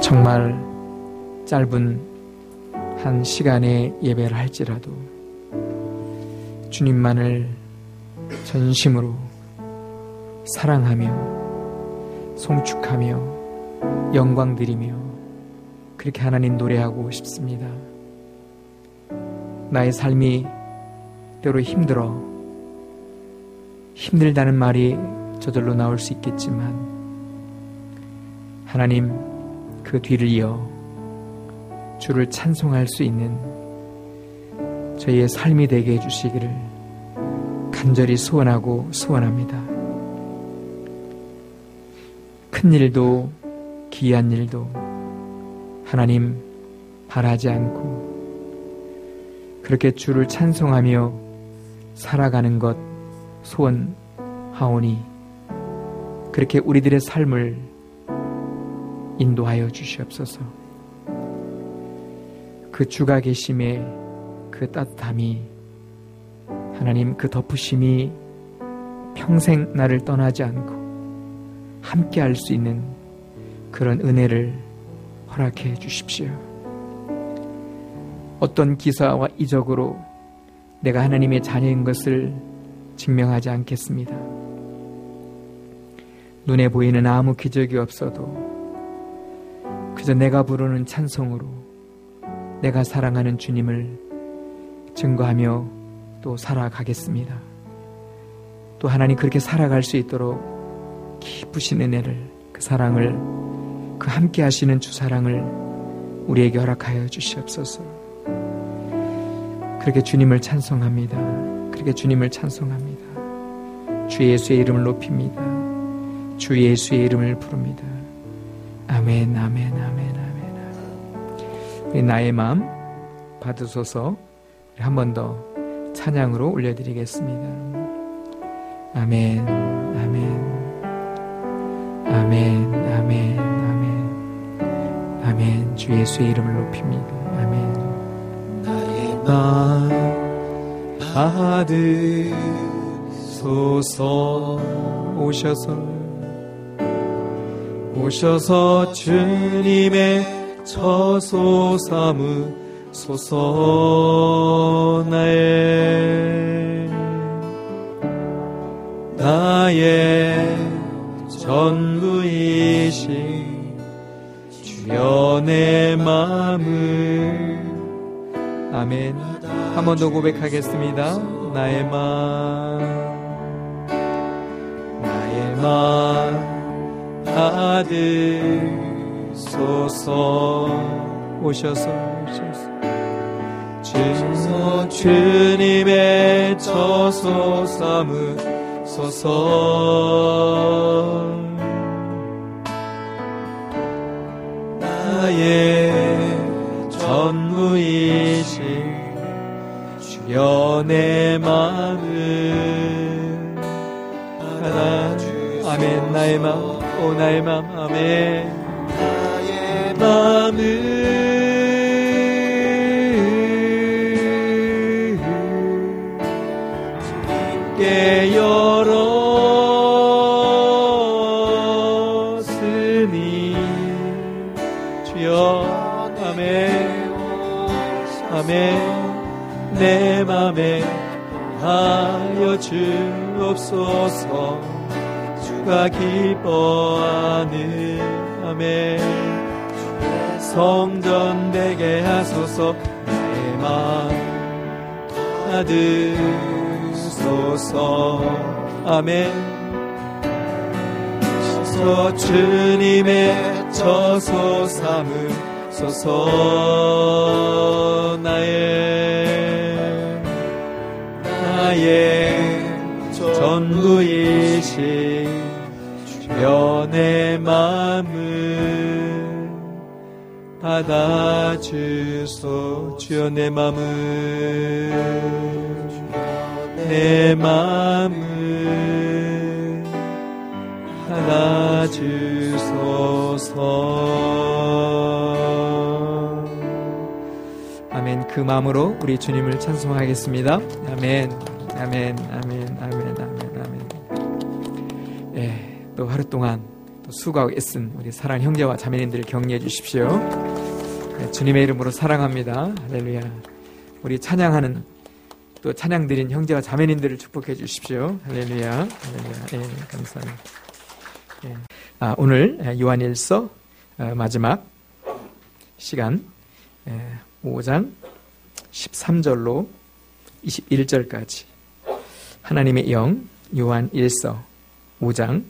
정말 짧은 한 시간의 예배를 할지라도 주님만을 전심으로 사랑하며 송축하며 영광드리며 그렇게 하나님 노래하고 싶습니다. 나의 삶이 때로 힘들다는 말이 저절로 나올 수 있겠지만 하나님 그 뒤를 이어 주를 찬송할 수 있는 저희의 삶이 되게 해주시기를 간절히 소원하고 소원합니다. 큰 일도 기이한 일도 하나님 바라지 않고 그렇게 주를 찬송하며 살아가는 것 소원하오니 그렇게 우리들의 삶을 인도하여 주시옵소서. 그 주가 계심의 그 따뜻함이 하나님 그 덮으심이 평생 나를 떠나지 않고 함께 할 수 있는 그런 은혜를 허락해 주십시오. 어떤 기사와 이적으로 내가 하나님의 자녀인 것을 증명하지 않겠습니다. 눈에 보이는 아무 기적이 없어도 그저 내가 부르는 찬송으로 내가 사랑하는 주님을 증거하며 또 살아가겠습니다. 또 하나님 그렇게 살아갈 수 있도록 기쁘신 은혜를, 그 사랑을, 그 함께 하시는 주 사랑을 우리에게 허락하여 주시옵소서. 그렇게 주님을 찬송합니다. 그렇게 주님을 찬송합니다. 주 예수의 이름을 높입니다. 주 예수의 이름을 부릅니다. 아멘, 아멘, 아멘, 아멘. 나의 마음 받으소서. 한 번 더 찬양으로 올려드리겠습니다. 아멘, 아멘, 아멘, 아멘, 아멘, 아멘. 주 예수의 이름을 높입니다. 아멘. 나의 마음 받으소서. 오셔서 주님의 처소 삼으소서. 나의 전부이신 주여 내 마음을. 아멘. 한 번 더 고백하겠습니다. 나의 마음 받으소서. 오셔서 주님의 처소 삼으소서. 나의 전부이신 주여 내 마음을 받아주소서. 아멘. 나의 마음, 오 나의 마음, 아멘. 나의 마음을 주님께 열었으니 주여. 아멘, 아멘. 내 맘에 하여 주옵소서. 주가 기뻐하는 아멘. 주의 성전 되게 하소서. 나의 마음 받으소서. 아멘. 오셔서 주님의 처소 삼으소서. 나의 전부이신 주여 내 마음을 받아주소. 주여 내 마음을 받아주소서. 아멘. 그 마음으로 우리 주님을 찬송하겠습니다. 아멘, 아멘, 아멘, 아멘, 아멘, 아멘. 또 하루 동안 또 수고하고 애쓴 우리 사랑 형제와 자매님들을 격려해 주십시오. 네, 주님의 이름으로 사랑합니다. 할렐루야. 우리 찬양하는 또 찬양 드린 형제와 자매님들을 축복해 주십시오. 할렐루야. 할렐루야. 네, 감사합니다. 네. 오늘 요한일서 마지막 시간 5장 13절로 21절까지 하나님의 영 요한일서 5장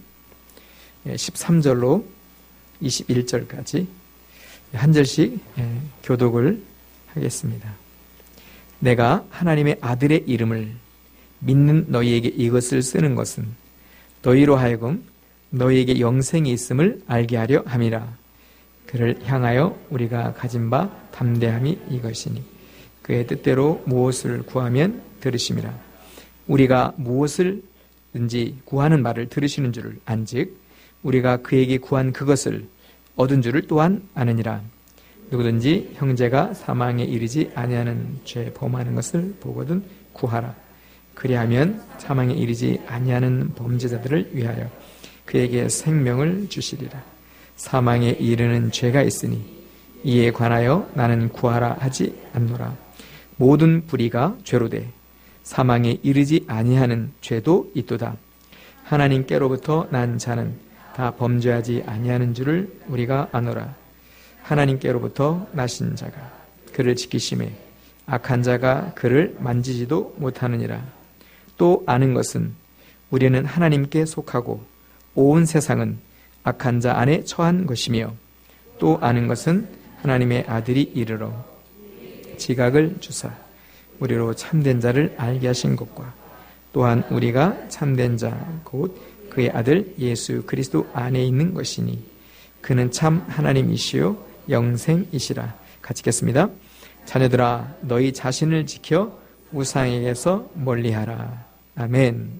13절로 21절까지 한 절씩 교독을 하겠습니다. 내가 하나님의 아들의 이름을 믿는 너희에게 이것을 쓰는 것은 너희로 하여금 너희에게 영생이 있음을 알게 하려 함이라. 그를 향하여 우리가 가진 바 담대함이 이것이니 그의 뜻대로 무엇을 구하면 들으심이라. 우리가 무엇을든지 구하는 말을 들으시는 줄을 안즉 우리가 그에게 구한 그것을 얻은 줄을 또한 아느니라. 누구든지 형제가 사망에 이르지 아니하는 죄 범하는 것을 보거든 구하라. 그리하면 사망에 이르지 아니하는 범죄자들을 위하여 그에게 생명을 주시리라. 사망에 이르는 죄가 있으니 이에 관하여 나는 구하라 하지 않노라. 모든 불의가 죄로 돼 사망에 이르지 아니하는 죄도 있도다. 하나님께로부터 난 자는 다 범죄하지 아니하는 줄을 우리가 아노라. 하나님께로부터 나신 자가 그를 지키심에 악한 자가 그를 만지지도 못하느니라. 또 아는 것은 우리는 하나님께 속하고 온 세상은 악한 자 안에 처한 것이며 또 아는 것은 하나님의 아들이 이르러 지각을 주사 우리로 참된 자를 알게 하신 것과 또한 우리가 참된 자 곧 그의 아들 예수 그리스도 안에 있는 것이니 그는 참 하나님이시요 영생이시라. 같이 읽겠습니다. 자녀들아 너희 자신을 지켜 우상에게서 멀리하라. 아멘.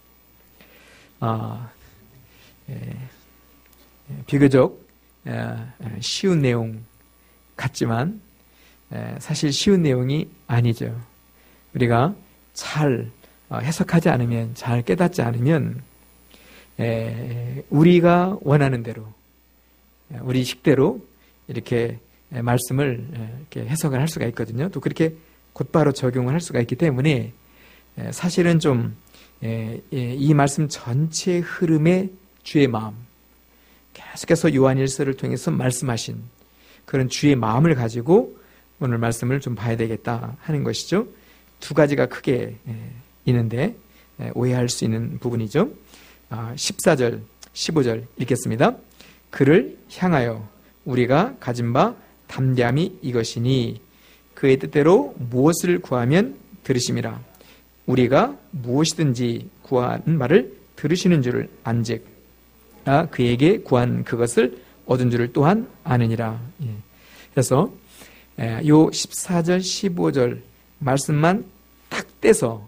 아멘. 비교적 쉬운 내용 같지만 사실 쉬운 내용이 아니죠. 우리가 잘 해석하지 않으면, 잘 깨닫지 않으면 우리가 원하는 대로, 우리 식대로 이렇게 말씀을 이렇게 해석을 할 수가 있거든요. 또 그렇게 곧바로 적용을 할 수가 있기 때문에 사실은 좀 이 말씀 전체 흐름의 주의 마음, 계속해서 요한일서를 통해서 말씀하신 그런 주의 마음을 가지고 오늘 말씀을 좀 봐야 되겠다 하는 것이죠. 두 가지가 크게 있는데 오해할 수 있는 부분이죠. 14절, 15절 읽겠습니다. 그를 향하여 우리가 가진 바 담대함이 이것이니 그의 뜻대로 무엇을 구하면 들으심이라. 우리가 무엇이든지 구하는 말을 들으시는 줄을 안즉 그에게 구한 그것을 얻은 줄을 또한 아느니라. 그래서 요 14절 15절 말씀만 딱 떼서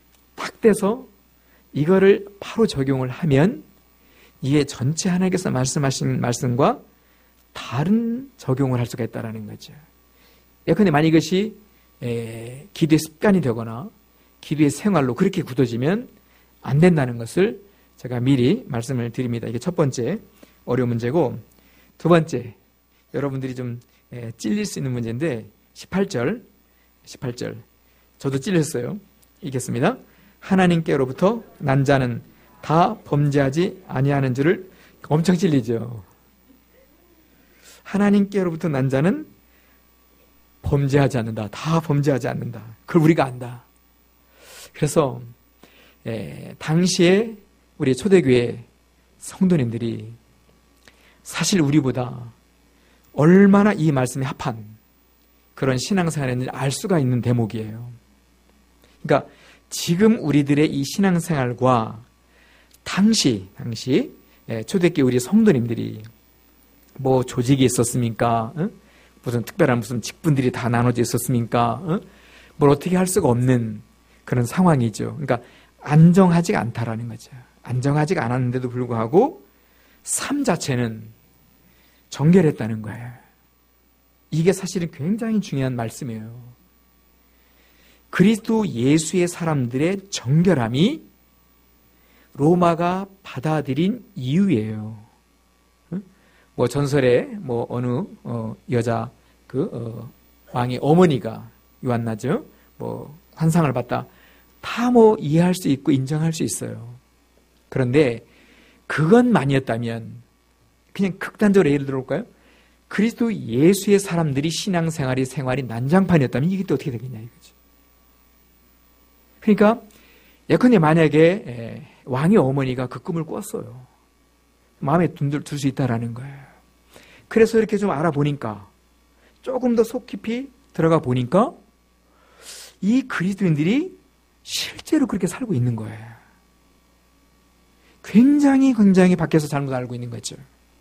이거를 바로 적용을 하면 이게 전체 하나님께서 말씀하신 말씀과 다른 적용을 할 수가 있다는 거죠. 예컨대 만약 이것이 기도의 습관이 되거나 기도의 생활로 그렇게 굳어지면 안 된다는 것을 제가 미리 말씀을 드립니다. 이게 첫 번째 어려운 문제고, 두 번째 여러분들이 좀 찔릴 수 있는 문제인데 18절 저도 찔렸어요. 읽겠습니다. 하나님께로부터 난 자는 다 범죄하지 아니하는 줄을. 엄청 찔리죠. 하나님께로부터 난 자는 범죄하지 않는다. 다 범죄하지 않는다. 그걸 우리가 안다. 그래서 당시에 우리 초대교회 성도님들이 사실 우리보다 얼마나 이 말씀에 합한 그런 신앙생활을 알 수가 있는 대목이에요. 그러니까 지금 우리들의 이 신앙생활과 당시 초대교회 우리 성도님들이 뭐 조직이 있었습니까? 무슨 특별한 무슨 직분들이 다 나눠져 있었습니까? 뭘 어떻게 할 수가 없는 그런 상황이죠. 그러니까 안정하지가 않다라는 거죠. 안정하지가 않았는데도 불구하고 삶 자체는 정결했다는 거예요. 이게 사실은 굉장히 중요한 말씀이에요. 그리스도 예수의 사람들의 정결함이 로마가 받아들인 이유예요. 뭐 전설에 뭐 어느 여자 왕의 어머니가 요한나죠. 뭐 환상을 봤다. 다 뭐 이해할 수 있고 인정할 수 있어요. 그런데 그것만이었다면 그냥 극단적으로 예를 들어볼까요? 그리스도 예수의 사람들이 생활이 난장판이었다면 이게 또 어떻게 되겠냐 이거죠. 그러니까 예컨대 만약에 왕의 어머니가 그 꿈을 꿨어요. 마음에 둘 수 있다라는 거예요. 그래서 이렇게 좀 알아보니까 조금 더 속 깊이 들어가 보니까 이 그리스도인들이 실제로 그렇게 살고 있는 거예요. 굉장히 밖에서 잘못 알고 있는 거죠.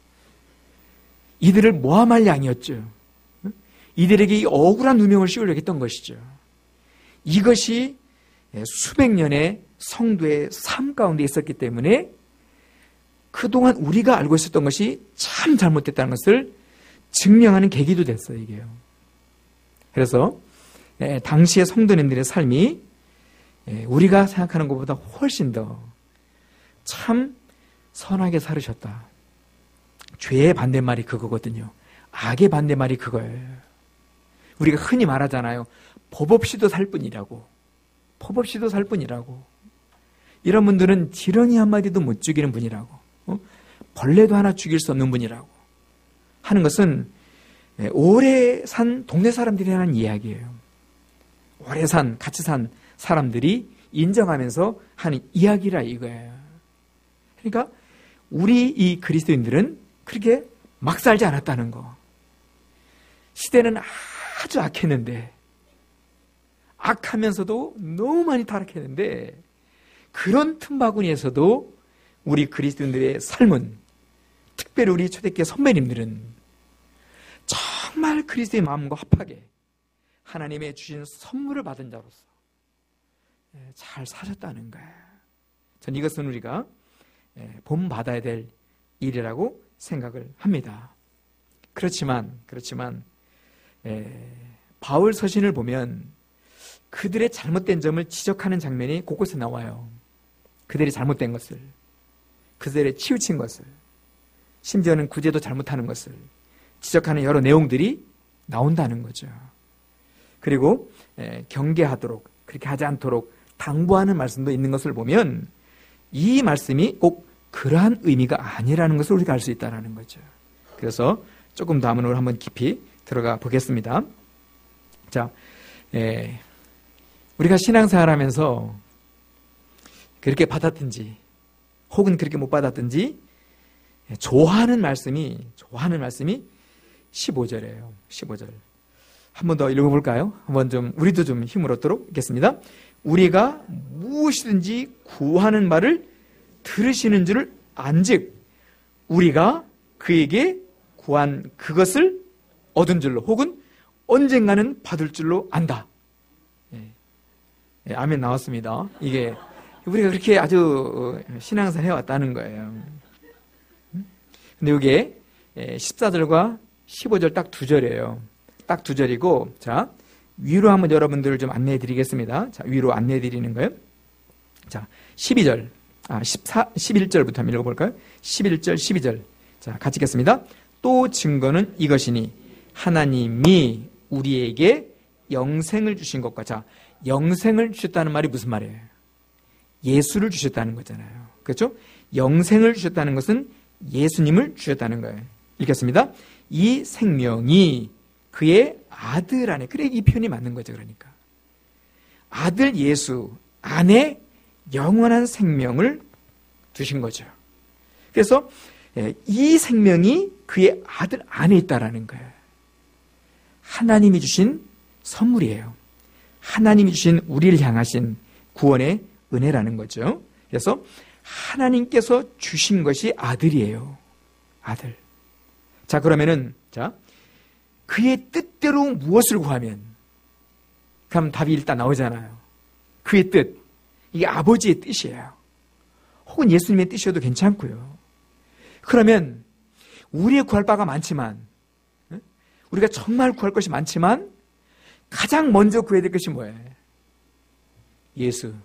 이들을 모함할 양이었죠. 이들에게 이 억울한 누명을 씌우려고 했던 것이죠. 이것이 수백 년의 성도의 삶 가운데 있었기 때문에 그동안 우리가 알고 있었던 것이 참 잘못됐다는 것을 증명하는 계기도 됐어요, 이게요. 그래서 당시의 성도님들의 삶이 우리가 생각하는 것보다 훨씬 더 참 선하게 살으셨다. 죄의 반대말이 그거거든요. 악의 반대말이 그거예요. 우리가 흔히 말하잖아요. 법 없이도 살 뿐이라고. 법 없이도 살 뿐이라고. 이런 분들은 지렁이 한마디도 못 죽이는 분이라고. 벌레도 하나 죽일 수 없는 분이라고 하는 것은 오래 산 동네 사람들이 하는 이야기예요. 오래 같이 산 사람들이 인정하면서 하는 이야기라 이거예요. 그러니까 우리 이 그리스도인들은 그렇게 막 살지 않았다는 거. 시대는 아주 악했는데, 악하면서도 너무 많이 타락했는데, 그런 틈바구니에서도 우리 그리스도인들의 삶은, 특별히 우리 초대교회 선배님들은 정말 그리스도의 마음과 합하게 하나님의 주신 선물을 받은 자로서 잘 사셨다는 거예요. 전 이것은 우리가 본받아야 될 일이라고 생각을 합니다. 그렇지만 바울 서신을 보면 그들의 잘못된 점을 지적하는 장면이 곳곳에 나와요. 그들이 잘못된 것을, 그들의 치우친 것을, 심지어는 구제도 잘못하는 것을 지적하는 여러 내용들이 나온다는 거죠. 그리고 경계하도록, 그렇게 하지 않도록 당부하는 말씀도 있는 것을 보면 이 말씀이 꼭 그러한 의미가 아니라는 것을 우리가 알 수 있다는 거죠. 그래서 조금 더 한번 한번 깊이 들어가 보겠습니다. 자, 우리가 신앙생활 하면서 그렇게 받았든지 혹은 그렇게 못 받았든지 좋아하는 말씀이 15절이에요. 15절. 한 번 더 읽어볼까요? 한번 좀 우리도 좀 힘을 얻도록 하겠습니다. 우리가 무엇이든지 구하는 말을 들으시는 줄을 안즉 우리가 그에게 구한 그것을 얻은 줄로 혹은 언젠가는 받을 줄로 안다. 아멘 나왔습니다. 이게 우리가 그렇게 아주 신앙생활 해왔다는 거예요. 근데 이게 14절과 15절 딱 2절이에요. 딱 2절이고, 자, 위로 한번 여러분들을 좀 안내해 드리겠습니다. 자, 위로 안내해 드리는 거예요. 자, 11절부터 한번 읽어볼까요? 11절, 12절. 자, 같이 읽겠습니다. 또 증거는 이것이니 하나님이 우리에게 영생을 주신 것과, 자, 영생을 주셨다는 말이 무슨 말이에요? 예수를 주셨다는 거잖아요. 그렇죠? 영생을 주셨다는 것은 예수님을 주셨다는 거예요. 읽겠습니다. 이 생명이 그의 아들 안에, 그래 이 표현이 맞는 거죠. 그러니까 아들 예수 안에 영원한 생명을 두신 거죠. 그래서 이 생명이 그의 아들 안에 있다라는 거예요. 하나님이 주신 선물이에요. 하나님이 주신 우리를 향하신 구원의 은혜라는 거죠. 그래서 하나님께서 주신 것이 아들이에요. 아들. 자, 그러면은, 자, 그의 뜻대로 무엇을 구하면? 그럼 답이 일단 나오잖아요. 그의 뜻. 이게 아버지의 뜻이에요. 혹은 예수님의 뜻이어도 괜찮고요. 그러면, 우리의 구할 바가 많지만, 우리가 정말 구할 것이 많지만, 가장 먼저 구해야 될 것이 뭐예요? 예수.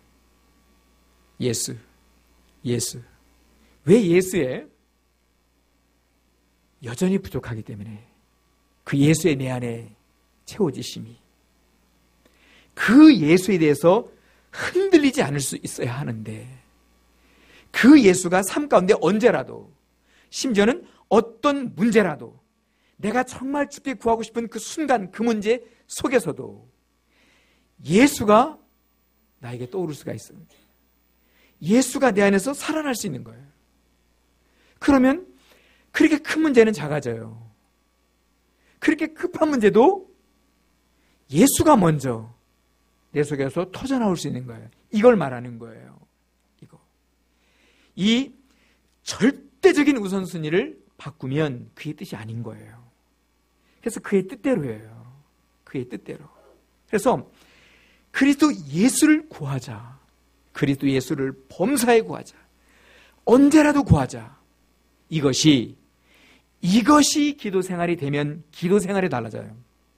예수. 예수. 왜 예수예요? 여전히 부족하기 때문에 그 예수의 내 안에 채워지심이, 그 예수에 대해서 흔들리지 않을 수 있어야 하는데, 그 예수가 삶 가운데 언제라도, 심지어는 어떤 문제라도, 내가 정말 주께 구하고 싶은 그 순간, 그 문제 속에서도 예수가 나에게 떠오를 수가 있습니다. 예수가 내 안에서 살아날 수 있는 거예요. 그러면 그렇게 큰 문제는 작아져요. 그렇게 급한 문제도 예수가 먼저 내 속에서 터져나올 수 있는 거예요. 이걸 말하는 거예요. 이 절대적인 우선순위를 바꾸면 그의 뜻이 아닌 거예요. 그래서 그의 뜻대로예요. 그의 뜻대로. 그래서 그리스도 예수를 구하자. 그리스도 예수를 범사에 구하자. 언제라도 구하자. 이것이 기도 생활이 되면 기도 생활이 달라져요.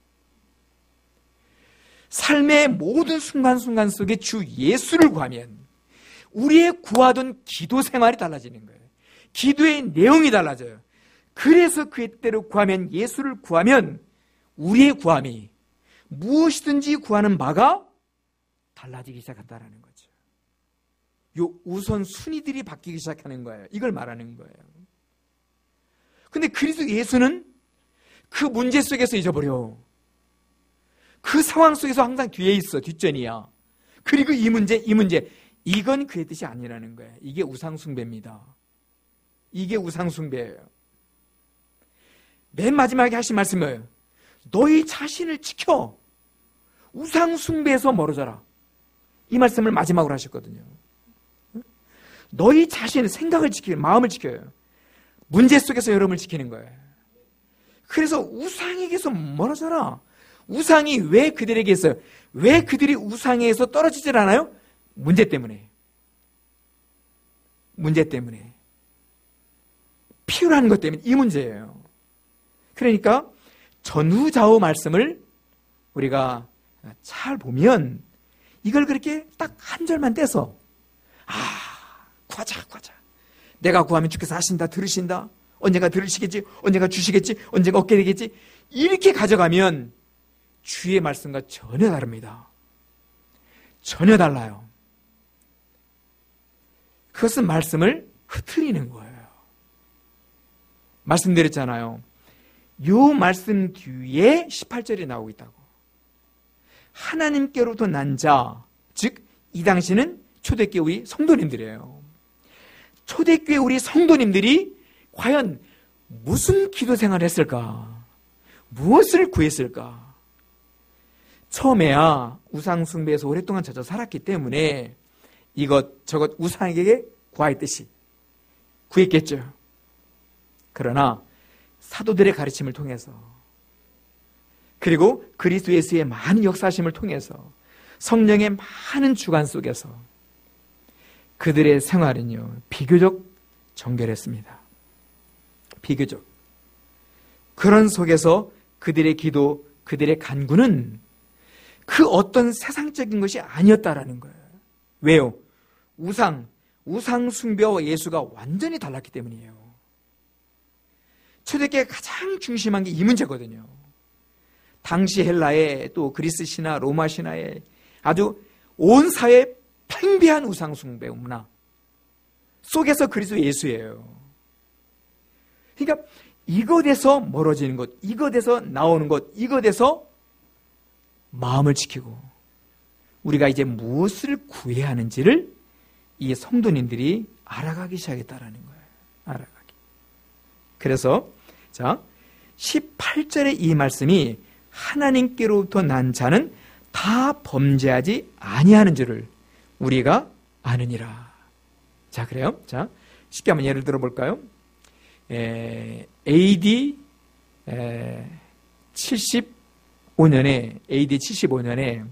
삶의 모든 순간순간 속에 주 예수를 구하면 우리의 구하던 기도 생활이 달라지는 거예요. 기도의 내용이 달라져요. 그래서 그의 뜻대로 구하면, 예수를 구하면 우리의 구함이 무엇이든지 구하는 바가 달라지기 시작한다는 거죠. 요 우선순위들이 바뀌기 시작하는 거예요. 이걸 말하는 거예요. 근데 그리스도 예수는 그 문제 속에서 잊어버려. 그 상황 속에서 항상 뒤에 있어. 뒷전이야. 그리고 이 문제, 이건 그의 뜻이 아니라는 거예요. 이게 우상숭배입니다. 이게 우상숭배예요. 맨 마지막에 하신 말씀은 너희 자신을 지켜. 우상숭배에서 멀어져라. 이 말씀을 마지막으로 하셨거든요. 너희 자신의 생각을 지키고 마음을 지켜요. 문제 속에서 여러분을 지키는 거예요. 그래서 우상에게서 멀어져라. 우상이 왜 그들에게 있어요? 왜 그들이 우상에서 떨어지질 않아요? 문제 때문에. 필요한 것 때문에. 이 문제예요. 그러니까 전후좌우 말씀을 우리가 잘 보면 이걸 그렇게 딱 한 절만 떼서 구하자. 내가 구하면 주께서 하신다, 들으신다. 언젠가 들으시겠지, 언젠가 주시겠지, 언젠가 얻게 되겠지. 이렇게 가져가면 주의 말씀과 전혀 다릅니다. 전혀 달라요. 그것은 말씀을 흐트리는 거예요. 말씀드렸잖아요. 요 말씀 뒤에 18절이 나오고 있다고. 하나님께로부터 난 자, 즉 이 당시는 초대교회 우리 성도님들이에요. 초대교회 우리 성도님들이 과연 무슨 기도 생활을 했을까? 무엇을 구했을까? 처음에야 우상 숭배에서 오랫동안 젖어 살았기 때문에 이것저것 우상에게 구하였듯이 구했겠죠. 그러나 사도들의 가르침을 통해서, 그리고 그리스도 예수의 많은 역사하심을 통해서, 성령의 많은 주관 속에서 그들의 생활은요, 비교적 정결했습니다. 비교적. 그런 속에서 그들의 기도, 그들의 간구는 그 어떤 세상적인 것이 아니었다라는 거예요. 왜요? 우상 숭배와 예수가 완전히 달랐기 때문이에요. 초대교회가 가장 중심한 게 이 문제거든요. 당시 헬라의, 또 그리스 신화, 로마 신화의 아주 온 사회에 팽배한 우상 숭배 문화 속에서 그리스도 예수예요. 그러니까 이것에서 멀어지는 것, 이것에서 나오는 것, 이것에서 마음을 지키고 우리가 이제 무엇을 구해야 하는지를 이 성도님들이 알아가기 시작했다라는 거예요. 알아가기. 그래서 자 18절의 이 말씀이 하나님께로부터 난 자는 다 범죄하지 아니하는 줄을 우리가 아느니라. 자, 그래요. 자, 쉽게 한번 예를 들어 볼까요? AD 75년에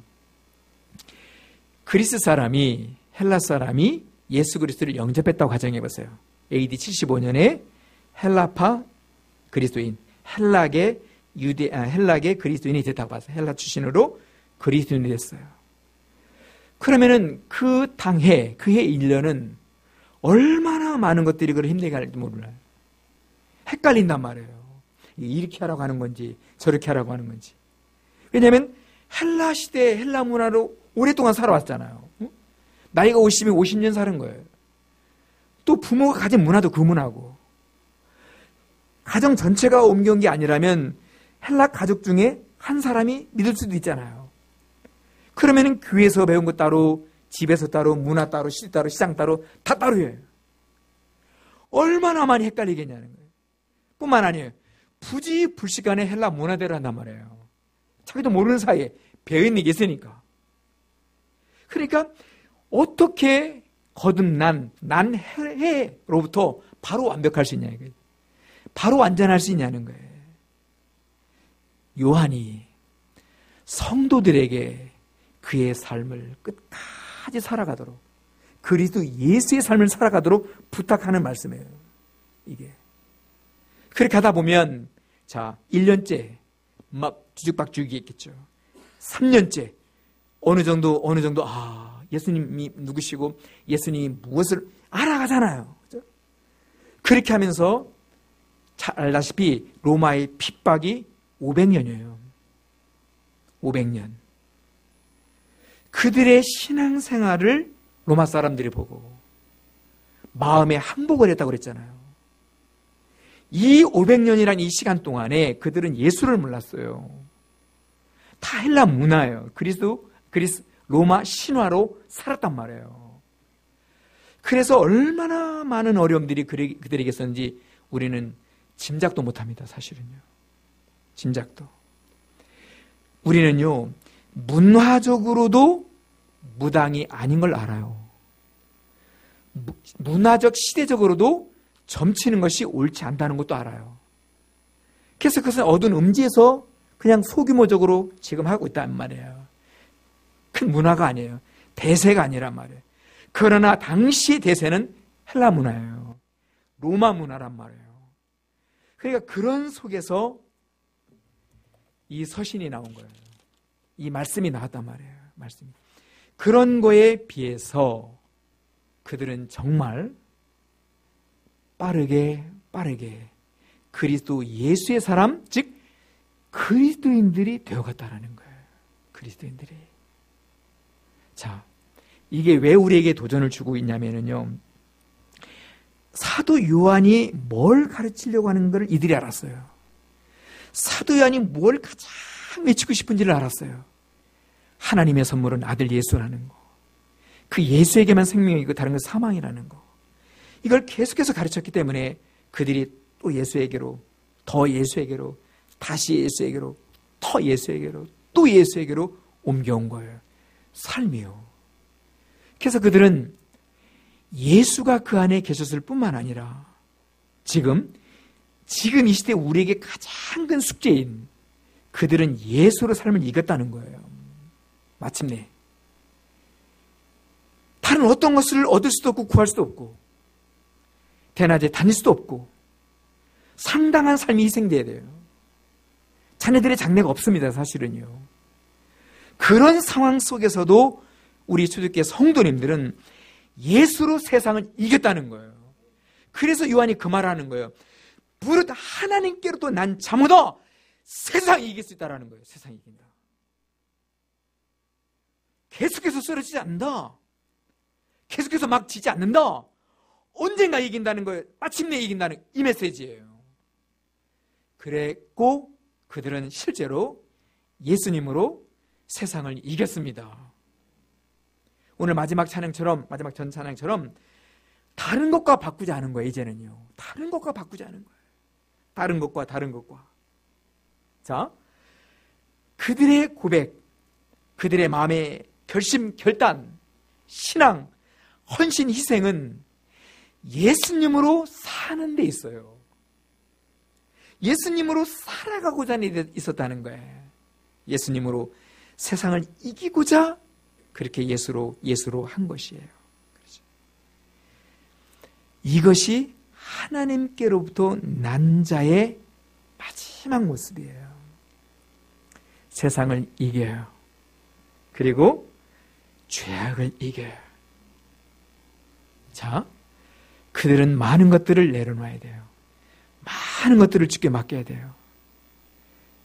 그리스 사람이, 헬라 사람이 예수 그리스도를 영접했다고 가정해 보세요. AD 75년에 헬라파 그리스도인, 헬락의 그리스도인이 됐다고 봐서 헬라 출신으로 그리스도인이 됐어요. 그러면은 그 당해, 그해 1년은 얼마나 많은 것들이 그를 힘들게 할지 몰라요. 헷갈린단 말이에요. 이렇게 하라고 하는 건지 저렇게 하라고 하는 건지. 왜냐하면 헬라 시대, 헬라 문화로 오랫동안 살아왔잖아요. 나이가 50이면 50년 사는 거예요. 또 부모가 가진 문화도 그 문화고. 가정 전체가 옮겨온 게 아니라면 헬라 가족 중에 한 사람이 믿을 수도 있잖아요. 그러면은 교회에서 배운 거 따로, 집에서 따로, 문화 따로, 시대 따로, 시장 따로, 다 따로예요. 얼마나 많이 헷갈리겠냐는 거예요. 뿐만 아니에요. 부지불식간에 헬라 문화대로 한단 말이에요. 자기도 모르는 사이에 배은이 있으니까. 그러니까 어떻게 거듭난 해로부터 바로 완벽할 수 있냐 이거예요. 바로 완전할 수 있냐는 거예요. 요한이 성도들에게 그의 삶을 끝까지 살아가도록, 그리스도 예수의 삶을 살아가도록 부탁하는 말씀이에요. 이게. 그렇게 하다 보면, 자, 1년째 막 뒤죽박죽이 있겠죠. 3년째 어느 정도, 예수님이 누구시고 예수님이 무엇을 알아가잖아요. 그렇죠? 그렇게 하면서 잘 알다시피 로마의 핍박이 500년이에요. 500년. 그들의 신앙생활을 로마 사람들이 보고 마음에 항복을 했다고 그랬잖아요. 이 500년이란 이 시간 동안에 그들은 예수를 몰랐어요. 다 헬라 문화예요. 로마 신화로 살았단 말이에요. 그래서 얼마나 많은 어려움들이 그들에게 있었는지 우리는 짐작도 못합니다. 사실은요. 짐작도. 우리는요, 문화적으로도 무당이 아닌 걸 알아요. 문화적, 시대적으로도 점치는 것이 옳지 않다는 것도 알아요. 그래서 그것은 어두운 음지에서 그냥 소규모적으로 지금 하고 있단 말이에요. 큰 문화가 아니에요. 대세가 아니란 말이에요. 그러나 당시의 대세는 헬라 문화예요. 로마 문화란 말이에요. 그러니까 그런 속에서 이 서신이 나온 거예요. 이 말씀이 나왔단 말이에요. 말씀이. 그런 거에 비해서 그들은 정말 빠르게 그리스도 예수의 사람, 즉 그리스도인들이 되어갔다라는 거예요. 그리스도인들이. 자, 이게 왜 우리에게 도전을 주고 있냐면요, 사도 요한이 뭘 가르치려고 하는 걸 이들이 알았어요. 사도 요한이 뭘 가장 외치고 싶은지를 알았어요. 하나님의 선물은 아들 예수라는 거, 그 예수에게만 생명이고 다른 건 사망이라는 거, 이걸 계속해서 가르쳤기 때문에 그들이 또 예수에게로, 더 예수에게로, 다시 예수에게로, 더 예수에게로, 또 예수에게로 옮겨온 거예요. 삶이요. 그래서 그들은 예수가 그 안에 계셨을 뿐만 아니라 지금 이 시대 우리에게 가장 큰 숙제인 그들은 예수로 삶을 이겼다는 거예요. 마침내 다른 어떤 것을 얻을 수도 없고 구할 수도 없고 대낮에 다닐 수도 없고 상당한 삶이 희생돼야 돼요. 자녀들의 장래가 없습니다. 사실은요. 그런 상황 속에서도 우리 초대교회 성도님들은 예수로 세상을 이겼다는 거예요. 그래서 요한이 그 말을 하는 거예요. 무릇 하나님께로도 난 자모다 세상이 이길 수 있다라는 거예요. 세상이 이긴다. 계속해서 쓰러지지 않는다. 계속해서 막 지지 않는다. 언젠가 이긴다는 거예요. 마침내 이긴다는 이 메시지예요. 그랬고 그들은 실제로 예수님으로 세상을 이겼습니다. 오늘 마지막 전 찬양처럼 다른 것과 바꾸지 않은 거예요. 이제는요. 다른 것과 바꾸지 않은 거예요. 다른 것과. 자, 그들의 고백, 그들의 마음의 결심, 결단, 신앙, 헌신, 희생은 예수님으로 사는 데 있어요. 예수님으로 살아가고자 하는 데 있었다는 거예요. 예수님으로 세상을 이기고자 그렇게 예수로 한 것이에요. 그렇죠? 이것이 하나님께로부터 난 자의 마지막 모습이에요. 세상을 이겨요. 그리고 죄악을 이겨요. 자, 그들은 많은 것들을 내려놔야 돼요. 많은 것들을 주께 맡겨야 돼요.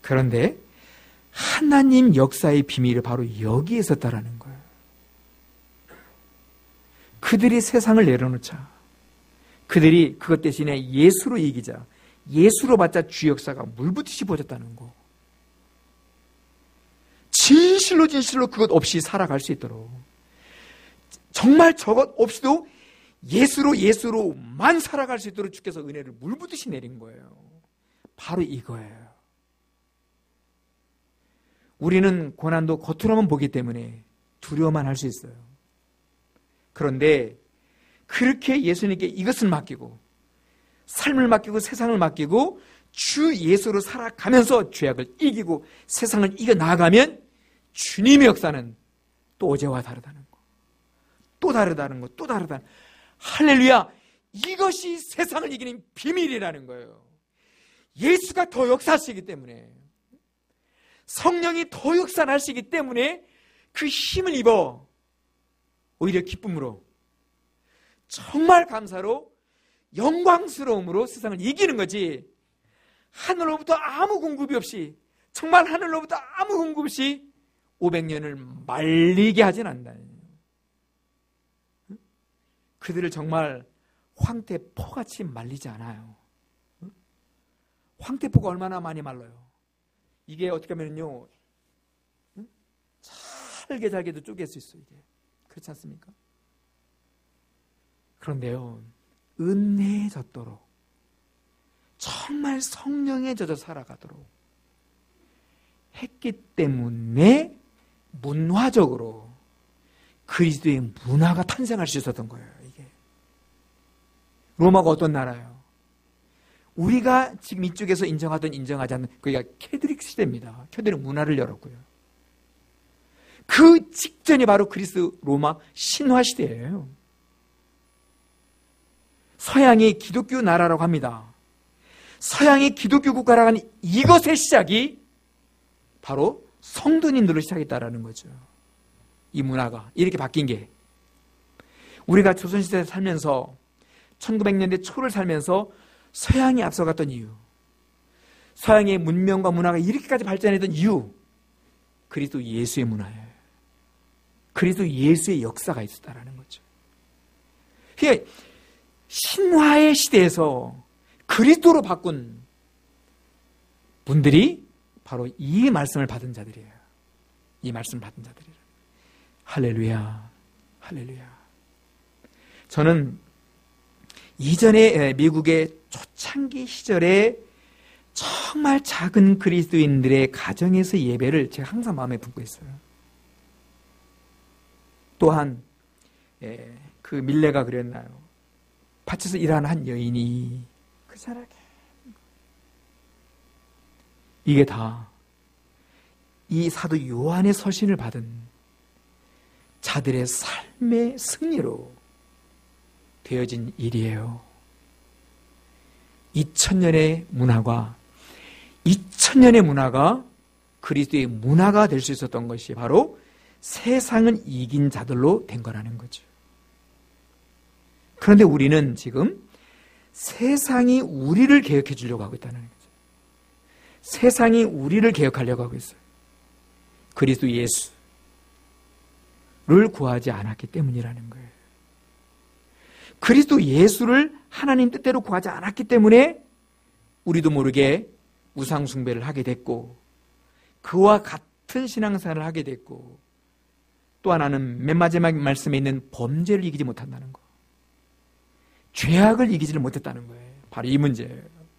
그런데 하나님 역사의 비밀이 바로 여기에 있었다라는 거예요. 그들이 세상을 내려놓자, 그들이 그것 대신에 예수로 이기자, 예수로 받자 주 역사가 물붓듯이 보졌다는 거. 진실로 그것 없이 살아갈 수 있도록, 정말 저것 없이도 예수로만 살아갈 수 있도록 주께서 은혜를 물붓듯이 내린 거예요. 바로 이거예요. 우리는 고난도 겉으로만 보기 때문에 두려워만 할 수 있어요. 그런데 그렇게 예수님께 이것을 맡기고, 삶을 맡기고 세상을 맡기고 주 예수로 살아가면서 죄악을 이기고 세상을 이겨나가면 주님의 역사는 또 어제와 다르다는 거, 또 다르다는 거, 또 다르다는 거. 할렐루야! 이것이 세상을 이기는 비밀이라는 거예요. 예수가 더 역사하시기 때문에, 성령이 더 역사하시기 때문에 그 힘을 입어 오히려 기쁨으로, 정말 감사로, 영광스러움으로 세상을 이기는 거지, 하늘로부터 아무 공급이 없이, 정말 하늘로부터 아무 공급 없이 500년을 말리게 하진 않는다. 그들을 정말 황태포같이 말리지 않아요. 황태포가 얼마나 많이 말라요. 이게 어떻게 하면요, 잘게도 쪼갤 수 있어요. 이게 그렇지 않습니까? 그런데요, 은혜에 젖도록, 정말 성령에 젖어 살아가도록 했기 때문에 문화적으로 그리스도의 문화가 탄생할 수 있었던 거예요. 이게 로마가 어떤 나라예요? 우리가 지금 이쪽에서 인정하지 않는, 그게 캐드릭 시대입니다. 캐드릭 문화를 열었고요. 그 직전이 바로 그리스 로마 신화 시대예요. 서양이 기독교 나라라고 합니다. 서양이 기독교 국가라고 하는 이것의 시작이 바로 성도님들로 시작했다라는 거죠. 이 문화가 이렇게 바뀐 게, 우리가 조선시대에 살면서 1900년대 초를 살면서 서양이 앞서갔던 이유, 서양의 문명과 문화가 이렇게까지 발전했던 이유, 그리스도 예수의 문화예요. 그리스도 예수의 역사가 있었다라는 거죠. 그러니까 신화의 시대에서 그리스도로 바꾼 분들이 바로 이 말씀을 받은 자들이에요. 이 말씀을 받은 자들이에요. 할렐루야, 할렐루야. 저는 이전에 미국의 초창기 시절에 정말 작은 그리스도인들의 가정에서 예배를 제가 항상 마음에 품고 있어요. 또한 그 밀레가 그랬나요? 밭에서 일하는 한 여인이 그 사람에게, 이게 다 이 사도 요한의 서신을 받은 자들의 삶의 승리로 되어진 일이에요. 2000년의 문화가 그리스도의 문화가 될 수 있었던 것이 바로 세상을 이긴 자들로 된 거라는 거죠. 그런데 우리는 지금 세상이 우리를 개혁해 주려고 하고 있다는 거죠. 세상이 우리를 개혁하려고 하고 있어요. 그리스도 예수를 구하지 않았기 때문이라는 거예요. 그리스도 예수를 하나님 뜻대로 구하지 않았기 때문에 우리도 모르게 우상 숭배를 하게 됐고, 그와 같은 신앙생활을 하게 됐고, 또 하나는 맨 마지막 말씀에 있는 범죄를 이기지 못한다는 거, 죄악을 이기지를 못했다는 거예요. 바로 이 문제예요.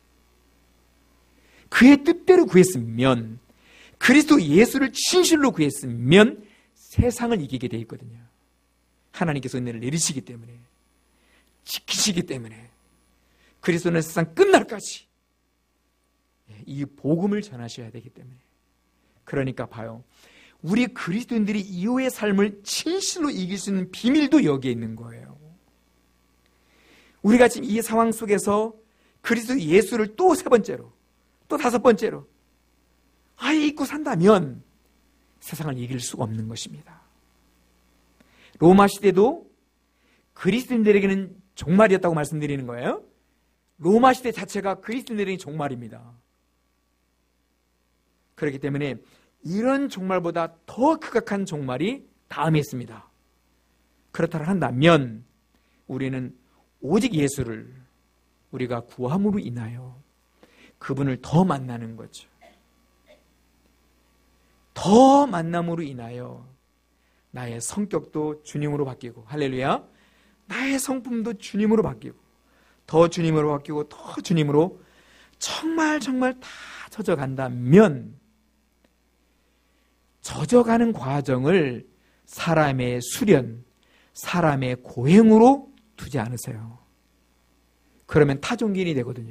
그의 뜻대로 구했으면, 그리스도 예수를 진실로 구했으면 세상을 이기게 돼 있거든요. 하나님께서 은혜를 내리시기 때문에, 지키시기 때문에, 그리스도는 세상 끝날까지 이 복음을 전하셔야 되기 때문에. 그러니까 봐요, 우리 그리스도인들이 이후의 삶을 진실로 이길 수 있는 비밀도 여기에 있는 거예요. 우리가 지금 이 상황 속에서 그리스도 예수를 또 세 번째로, 또 다섯 번째로 아예 잊고 산다면 세상을 이길 수가 없는 것입니다. 로마 시대도 그리스도인들에게는 종말이었다고 말씀드리는 거예요. 로마 시대 자체가 그리스도인들에게 종말입니다. 그렇기 때문에 이런 종말보다 더 극악한 종말이 다음에 있습니다. 그렇다 한다면 우리는 오직 예수를 우리가 구함으로 인하여 그분을 더 만나는 거죠. 더 만남으로 인하여 나의 성격도 주님으로 바뀌고, 할렐루야, 나의 성품도 주님으로 바뀌고, 더 주님으로 바뀌고, 더 주님으로 정말 다 젖어간다면, 젖어가는 과정을 사람의 수련, 사람의 고행으로 두지 않으세요. 그러면 타종길이 되거든요.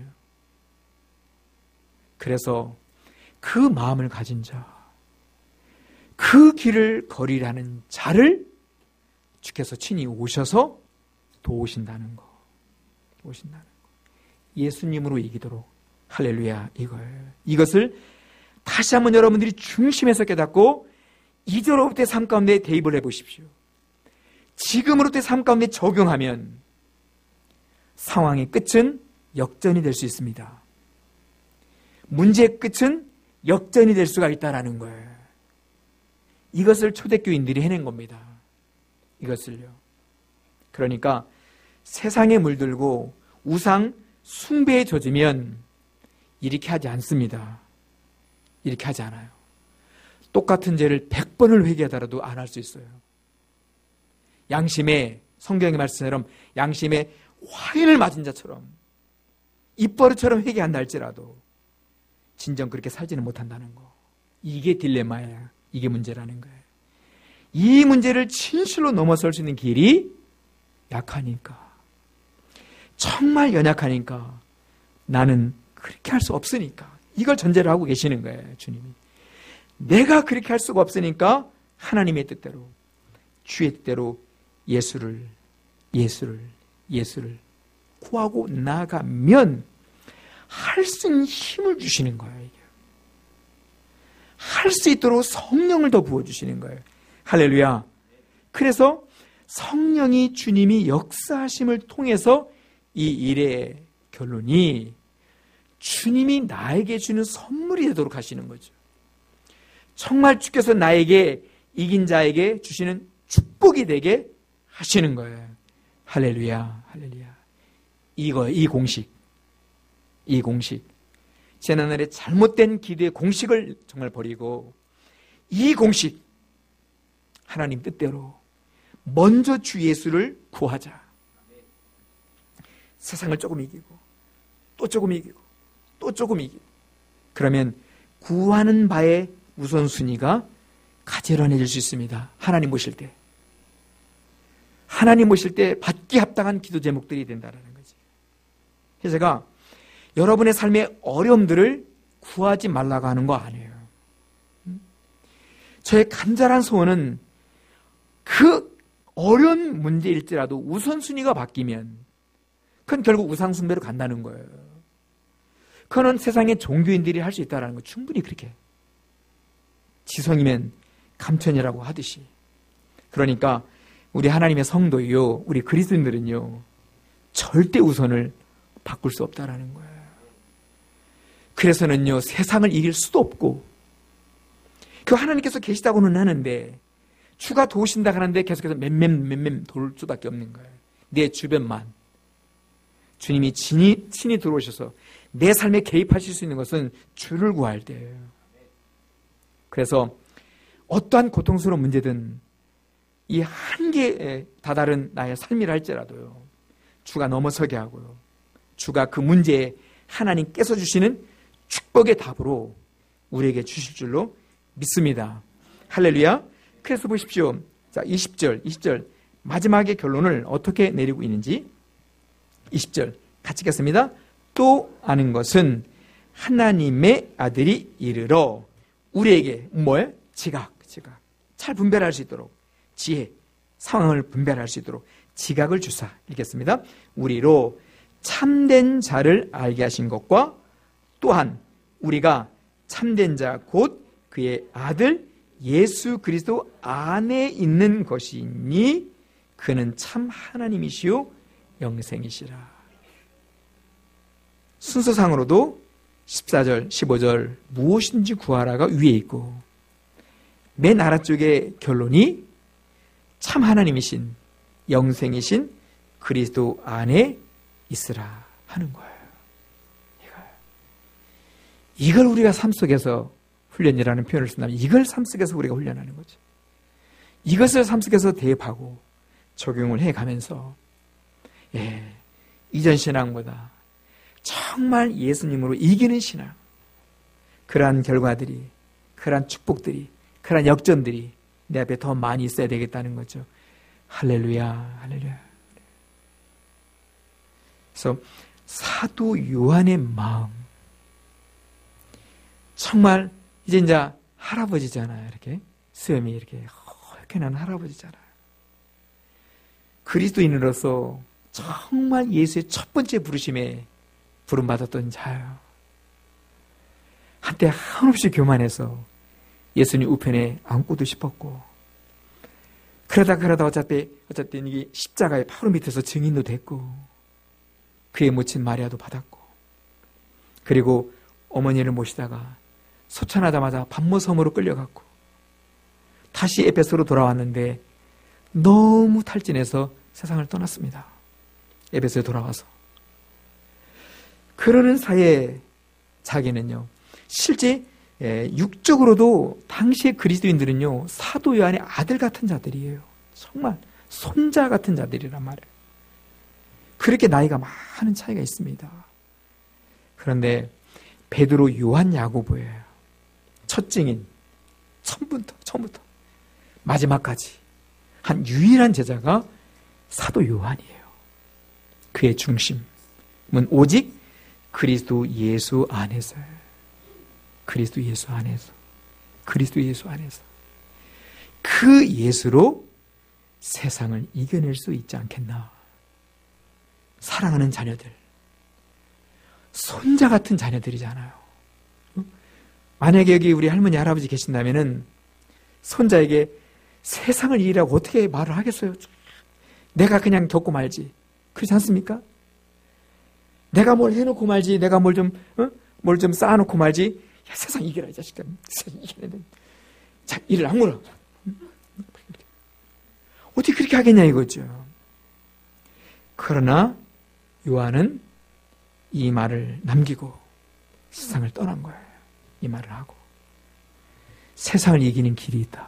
그래서 그 마음을 가진 자, 그 길을 걸으라는 자를 주께서 친히 오셔서 도우신다는 거. 예수님으로 이기도록, 할렐루야, 이거예요. 이것을 다시 한번 여러분들이 중심에서 깨닫고 2절로부터의 삶 가운데 대입을 해보십시오. 지금으로부터의 삶 가운데 적용하면 상황의 끝은 역전이 될 수 있습니다. 문제의 끝은 역전이 될 수가 있다는 거예요. 이것을 초대교인들이 해낸 겁니다. 이것을요. 그러니까 세상에 물들고 우상 숭배에 젖으면 이렇게 하지 않습니다. 이렇게 하지 않아요. 똑같은 죄를 100번을 회개하더라도 안 할 수 있어요. 양심에, 성경의 말씀처럼 양심에 화인을 맞은 자처럼 입버릇처럼 회개한다 할지라도 진정 그렇게 살지는 못한다는 거. 이게 딜레마예요. 이게 문제라는 거예요. 이 문제를 진실로 넘어설 수 있는 길이 약하니까, 정말 연약하니까, 나는 그렇게 할 수 없으니까, 이걸 전제로 하고 계시는 거예요. 주님이. 내가 그렇게 할 수가 없으니까 하나님의 뜻대로, 주의 뜻대로 예수를 구하고 나가면 할 수 있는 힘을 주시는 거예요. 할 수 있도록 성령을 더 부어주시는 거예요. 할렐루야. 그래서 성령이 주님이 역사하심을 통해서 이 일의 결론이 주님이 나에게 주는 선물이 되도록 하시는 거죠. 정말 주께서 나에게, 이긴 자에게 주시는 축복이 되게 하시는 거예요. 할렐루야, 할렐루야. 이 공식. 지난날의 잘못된 기대의 공식을 정말 버리고, 이 공식, 하나님 뜻대로 먼저 주 예수를 구하자. 세상을 조금 이기고, 또 조금 이기고, 또 조금 이기고, 그러면 구하는 바의 우선순위가 가지런해질 수 있습니다. 하나님 모실 때. 하나님 모실 때 받기 합당한 기도 제목들이 된다는 거지. 그래서 제가 여러분의 삶의 어려움들을 구하지 말라고 하는 거 아니에요. 저의 간절한 소원은 그 어려운 문제일지라도 우선순위가 바뀌면 그건 결국 우상숭배로 간다는 거예요. 그거는 세상의 종교인들이 할 수 있다는 거, 충분히 그렇게. 지성이면 감천이라고 하듯이. 그러니까 우리 하나님의 성도요, 우리 그리스도인들은요, 절대 우선을 바꿀 수 없다라는 거예요. 그래서는요, 세상을 이길 수도 없고, 그 하나님께서 계시다고는 하는데, 주가 도우신다 하는데 계속해서 맴맴 돌 수밖에 없는 거예요. 내 주변만. 주님이 친히 들어오셔서 내 삶에 개입하실 수 있는 것은 주를 구할 때예요. 그래서 어떠한 고통스러운 문제든 이 한계에 다다른 나의 삶이라 할지라도요, 주가 넘어서게 하고요, 주가 그 문제에 하나님께서 주시는 축복의 답으로 우리에게 주실 줄로 믿습니다. 할렐루야. 그래서 보십시오. 자, 20절 마지막의 결론을 어떻게 내리고 있는지 20절 같이 읽겠습니다. 또 아는 것은 하나님의 아들이 이르러 우리에게 뭐예요? 지각 잘 분별할 수 있도록, 지혜, 상황을 분별할 수 있도록 지각을 주사. 읽겠습니다. 우리로 참된 자를 알게 하신 것과 또한 우리가 참된 자 곧 그의 아들 예수 그리스도 안에 있는 것이니 그는 참 하나님이시요 영생이시라. 순서상으로도 14절, 15절 무엇인지 구하라가 위에 있고 맨 아래쪽의 결론이 참 하나님이신 영생이신 그리스도 안에 있으라 하는 거예요. 이걸 우리가 삶 속에서 훈련이라는 표현을 쓴다면 이걸 삶 속에서 우리가 훈련하는 거죠. 이것을 삶 속에서 대입하고 적용을 해가면서 이전 신앙보다 정말 예수님으로 이기는 신앙, 그러한 결과들이, 그러한 축복들이, 그러한 역전들이 내 앞에 더 많이 있어야 되겠다는 거죠. 할렐루야, 할렐루야. 그래서 사도 요한의 마음, 정말 이제 할아버지잖아요. 이렇게 수염이 이렇게 허옇게 난 할아버지잖아요. 그리스도인으로서 정말 예수의 첫 번째 부르심에 부름받았던 자예요. 한때 한없이 교만해서 예수님 우편에 안고도 싶었고, 그러다 어차피 이게 십자가의 바로 밑에서 증인도 됐고, 그의 모친 마리아도 받았고, 그리고 어머니를 모시다가 소천하자마자 반모섬으로 끌려갔고, 다시 에베소로 돌아왔는데 너무 탈진해서 세상을 떠났습니다. 에베소에 돌아와서. 그러는 사이에 자기는요, 실제 육적으로도 당시의 그리스도인들은요, 사도 요한의 아들 같은 자들이에요. 정말 손자 같은 자들이란 말이에요. 그렇게 나이가 많은 차이가 있습니다. 그런데 베드로, 요한, 야고보예요. 첫 증인, 처음부터 마지막까지 한 유일한 제자가 사도 요한이에요. 그의 중심은 오직 그리스도 예수 안에서요. 그리스도 예수 안에서. 그 예수로 세상을 이겨낼 수 있지 않겠나. 사랑하는 자녀들, 손자 같은 자녀들이잖아요. 만약에 여기 우리 할머니, 할아버지 계신다면은 손자에게 세상을 이기라고 어떻게 말을 하겠어요? 내가 그냥 겪고 말지. 그렇지 않습니까? 내가 뭘 해놓고 말지, 내가 뭘 좀 쌓아놓고 말지. 야, 세상 이겨라, 이 자식아. 세상 이겨야 돼. 자, 이를 악물어. 어떻게 그렇게 하겠냐, 이거죠. 그러나 요한은 이 말을 남기고 세상을 떠난 거예요. 이 말을 하고. 세상을 이기는 길이 있다.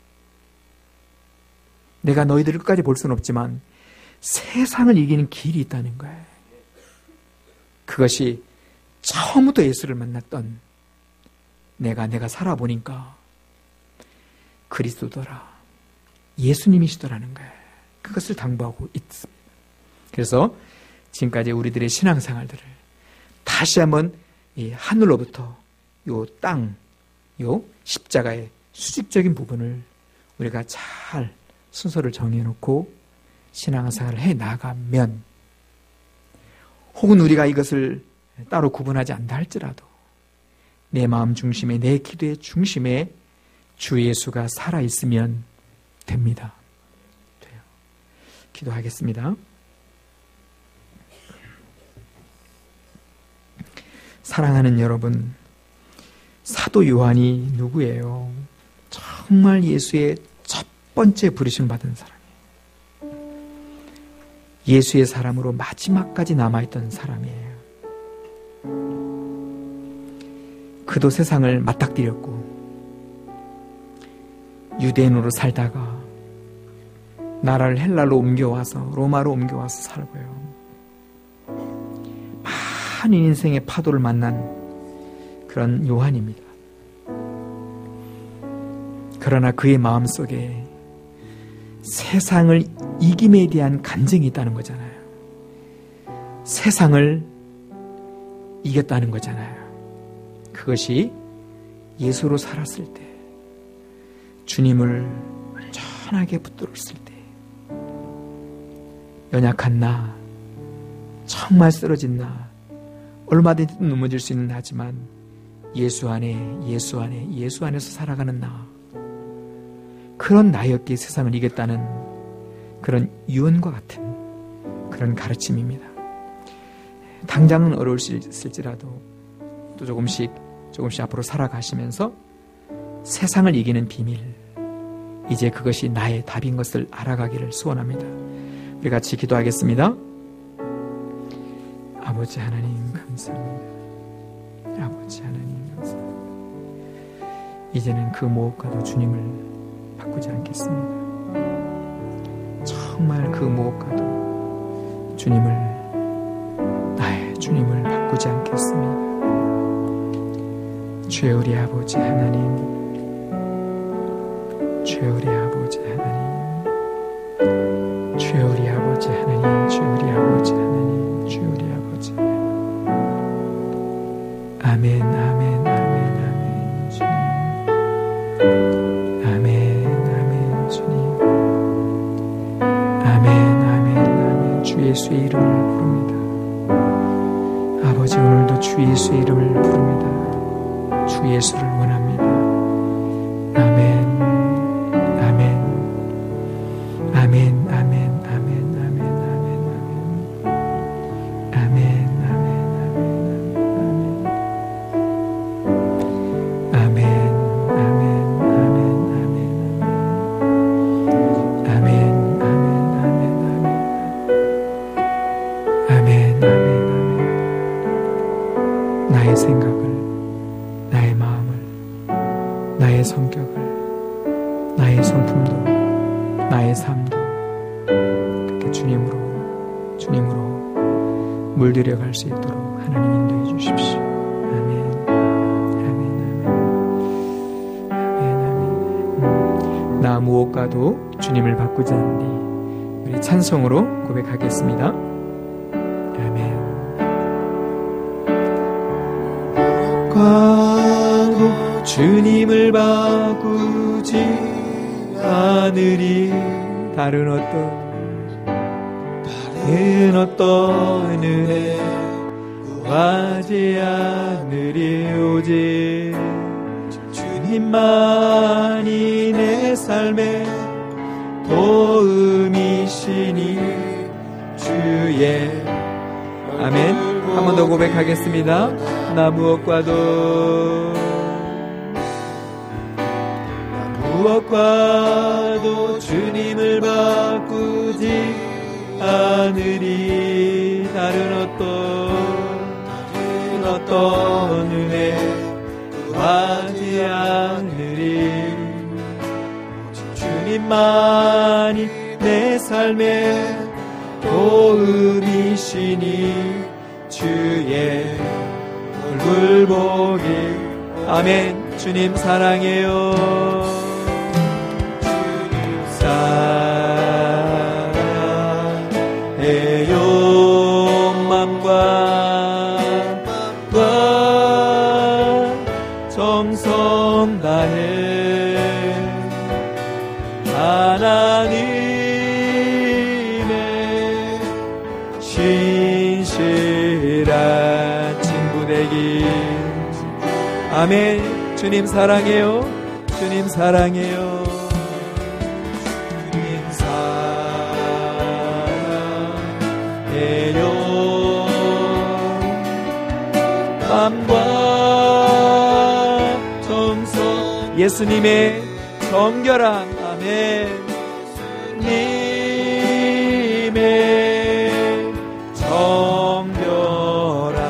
내가 너희들을 끝까지 볼 수는 없지만 세상을 이기는 길이 있다는 거예요. 그것이 처음부터 예수를 만났던 내가 살아보니까 그리스도더라, 예수님이시더라는 거예요. 그것을 당부하고 있습니다. 그래서 지금까지 우리들의 신앙생활들을 다시 한번 이 하늘로부터 요 땅, 요 십자가의 수직적인 부분을 우리가 잘 순서를 정해놓고 신앙생활을 해나가면, 혹은 우리가 이것을 따로 구분하지 않다 할지라도 내 마음 중심에, 내 기도의 중심에 주 예수가 살아있으면 됩니다. 돼요. 기도하겠습니다. 사랑하는 여러분, 사도 요한이 누구예요? 정말 예수의 첫 번째 부르심 받은 사람이에요. 예수의 사람으로 마지막까지 남아있던 사람이에요. 그도 세상을 맞닥뜨렸고 유대인으로 살다가 나라를 헬라로 옮겨와서, 로마로 옮겨와서 살고요. 많은 인생의 파도를 만난 그런 요한입니다. 그러나 그의 마음속에 세상을 이김에 대한 간증이 있다는 거잖아요. 세상을 이겼다는 거잖아요. 그것이 예수로 살았을 때, 주님을 온전하게 붙들었을 때, 연약한 나, 정말 쓰러진 나, 얼마든지 넘어질 수 있는 나지만 예수 안에서 살아가는 나, 그런 나였기에 세상을 이겼다는 그런 유언과 같은 그런 가르침입니다. 당장은 어려울 수 있을지라도 또 조금씩 앞으로 살아가시면서 세상을 이기는 비밀, 이제 그것이 나의 답인 것을 알아가기를 소원합니다. 우리 같이 기도하겠습니다. 아버지 하나님 감사합니다. 아버지 하나님 감사합니다. 이제는 그 무엇과도 주님을 바꾸지 않겠습니다. 정말 그 무엇과도 나의 주님을 바꾸지 않겠습니다. 주여 우리 아버지 하나님, 주여 우리 아버지 하나님, 주여 우리 아버지 하나님, 주여 우리 아버지 하나님, 주여 우리 아버지 하나님. 아멘, 아멘, 아멘, 아멘, 주님. 아멘, 아멘, 주님. 아멘, 아멘, 아멘. 주 예수의 이름을 부릅니다. 아버지, 오늘도 주 예수의 이름을 부릅니다. 주 예수를 원합니다. 아멘, 아멘, 아멘, 아멘, 아멘, 아멘, 아멘, 아멘, 아멘, 아멘, 아멘, 아멘, 아멘, 아멘, 아멘. 나의 생각을, 나의 마음을, 나의 성격을, 나의 성품도, 나의 삶도 그렇게 주님으로 물들여 갈 수 있도록 하나님 인도해 주십시오. 아멘, 아멘, 아멘, 아멘, 아멘. 나 무엇과도 주님을 바꾸지 않으니 우리 찬송으로 고백하겠습니다. 아멘. 과도 주님을 바꾸지 않으리. 다른 어떤 은혜 구하지 않으리. 오직 주님만이 내 삶의 도움이시니 주의. 아멘. 한 번 더 고백하겠습니다. 나 무엇과도 주님을 바꾸지 않으리. 다른 어떤 은혜 구하지 않으리. 주님만이 내 삶의 도움이시니 주의 얼굴 보기. 아멘. 주님 사랑해요. 주님 사랑해요. 마음과 정성 다해 하나님의 신실한 친구 되기. 아멘. 주님 사랑해요. 주님 사랑해요. 주님 사랑해요. 마음과 정성. 예수님의 정결함. 아멘. 님의 정결함.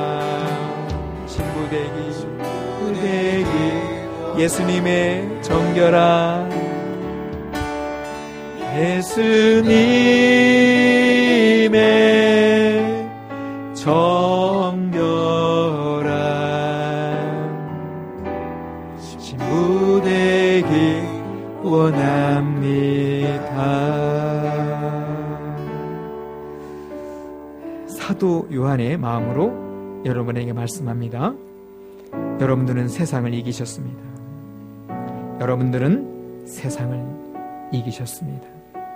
친구 되기. 예수님의 정결함. 예수님의 정결함. 친구 되기 원합니다. 사도 요한의 마음으로 여러분에게 말씀합니다. 여러분들은 세상을 이기셨습니다. 여러분들은 세상을 이기셨습니다.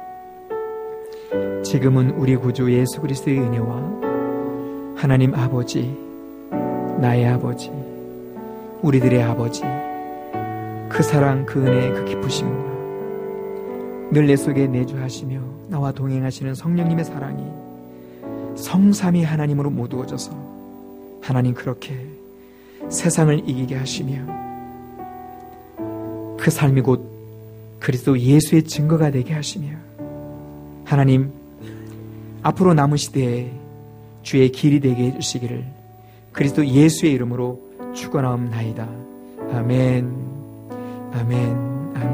지금은 우리 구주 예수 그리스도의 은혜와 하나님 아버지, 나의 아버지, 우리들의 아버지, 그 사랑, 그 은혜, 그 기쁘심과 늘 내 속에 내주하시며 나와 동행하시는 성령님의 사랑이 성삼위 하나님으로 모두어져서 하나님 그렇게 세상을 이기게 하시며 그 삶이 곧 그리스도 예수의 증거가 되게 하시며 하나님 앞으로 남은 시대에 주의 길이 되게 해주시기를 그리스도 예수의 이름으로 축원하옵나이다. 아멘. 아멘.